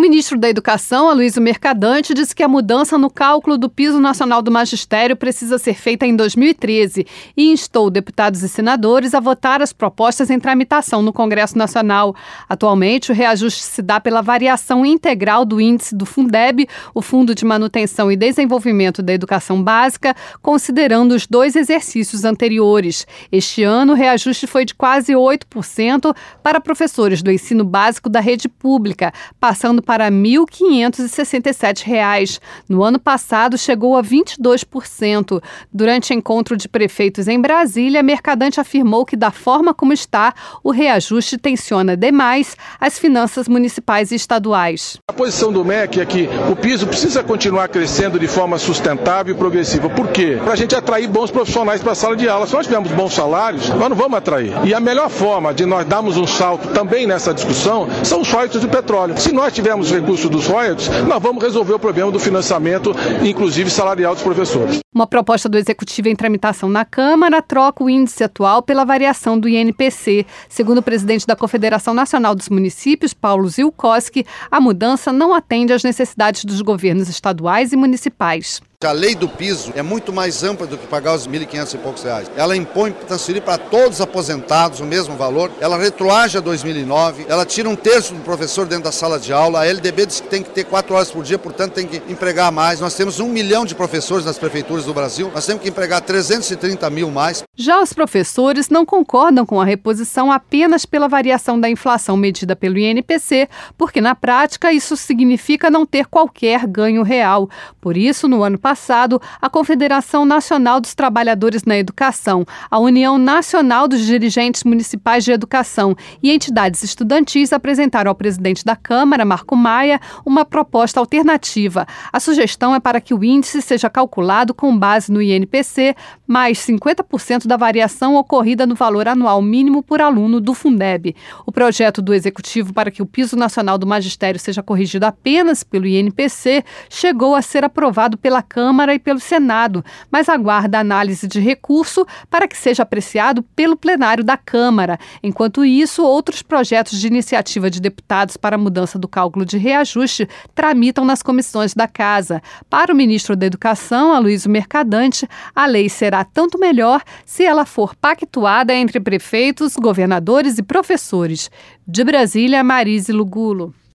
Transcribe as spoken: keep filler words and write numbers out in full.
ministro da Educação, Aloysio Mercadante, disse que a mudança no cálculo do piso nacional do magistério precisa ser feita em dois mil e treze e instou deputados e senadores a votar as propostas em tramitação no Congresso Nacional. Atualmente, o reajuste se dá pela variação integral do índice do Fundeb, o Fundo de Manutenção e Desenvolvimento da Educação Básica, considerando os dois exercícios anteriores. Este ano, o reajuste foi de quase oito por cento para professores do ensino básico da rede pública, passando para mil quinhentos e sessenta e sete reais. No ano passado, chegou a vinte e dois por cento. Durante encontro de prefeitos em Brasília, Mercadante afirmou que, da forma como está, o reajuste tensiona demais as finanças municipais e estaduais. A posição do M E C é que o piso precisa continuar crescendo de forma sustentável e progressiva. Por quê? Para a gente atrair bons profissionais para a sala de aula. Se nós tivermos bons salários, nós não vamos atrair. E a melhor forma de nós darmos um salto também nessa discussão são os royalties do petróleo. Se nós tivermos recursos dos royalties, nós vamos resolver o problema do financiamento, inclusive salarial dos professores. Uma proposta do Executivo em tramitação na Câmara troca o índice atual pela variação do I N P C. Segundo o presidente da Confederação Nacional dos Municípios, Paulo Zilkowski, a mudança não atende às necessidades dos governos estaduais e municipais. A lei do piso é muito mais ampla do que pagar os mil e quinhentos e poucos reais. Ela impõe transferir para todos os aposentados o mesmo valor, ela retroage a dois mil e nove, ela tira um terço do professor dentro da sala de aula, a L D B diz que tem que ter quatro horas por dia, portanto tem que empregar mais. Nós temos um milhão de professores nas prefeituras do Brasil, nós temos que empregar trezentos e trinta mil mais. Já os professores não concordam com a reposição apenas pela variação da inflação medida pelo I N P C, porque na prática isso significa não ter qualquer ganho real. Por isso, no ano passado, a Confederação Nacional dos Trabalhadores na Educação, a União Nacional dos Dirigentes Municipais de Educação e entidades estudantis apresentaram ao presidente da Câmara, Marco Maia, uma proposta alternativa. A sugestão é para que o índice seja calculado com base no I N P C, mais cinquenta por cento da variação ocorrida no valor anual mínimo por aluno do Fundeb. O projeto do Executivo para que o piso nacional do magistério seja corrigido apenas pelo I N P C chegou a ser aprovado pela Câmara e pelo Senado, mas aguarda análise de recurso para que seja apreciado pelo plenário da Câmara. Enquanto isso, outros projetos de iniciativa de deputados para a mudança do cálculo de reajuste tramitam nas comissões da Casa. Para o ministro da Educação, Aloysio Mercadante, a lei será tanto melhor se ela for pactuada entre prefeitos, governadores e professores. De Brasília, Marise Lugulo.